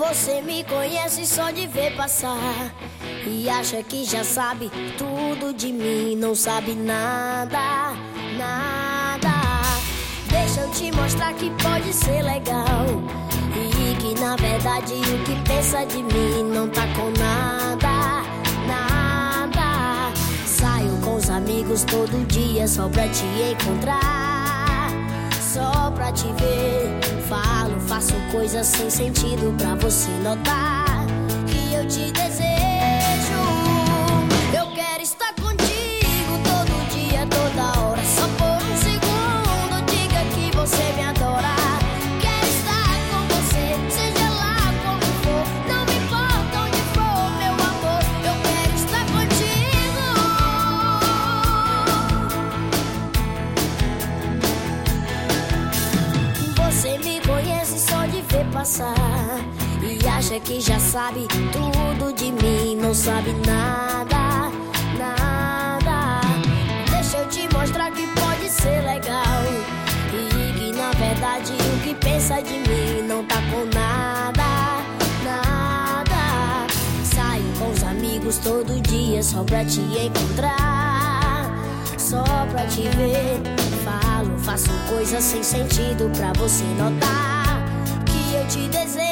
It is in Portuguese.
Você me conhece só de ver passar e acha que já sabe tudo de mim. Não sabe nada, nada. Deixa eu te mostrar que pode ser legal e que na verdade o que pensa de mim não tá com nada, nada. Saio com os amigos todo dia só pra te encontrar, só pra te ver. Falo, faço coisas sem sentido pra você notar que eu te desejo. Eu quero estar contigo todo dia, toda hora. Só por um segundo diga que você me adora. Quero estar com você, seja lá como for. Não me importa onde for, meu amor. Eu quero estar contigo. Você me conhece só de ver passar e acha que já sabe tudo de mim. Não sabe nada, nada. Deixa eu te mostrar que pode ser legal e que na verdade o que pensa de mim não tá com nada, nada. Saio com os amigos todo dia só pra te encontrar, só pra te ver. Falo, faço coisas sem sentido pra você notar que eu te desejo.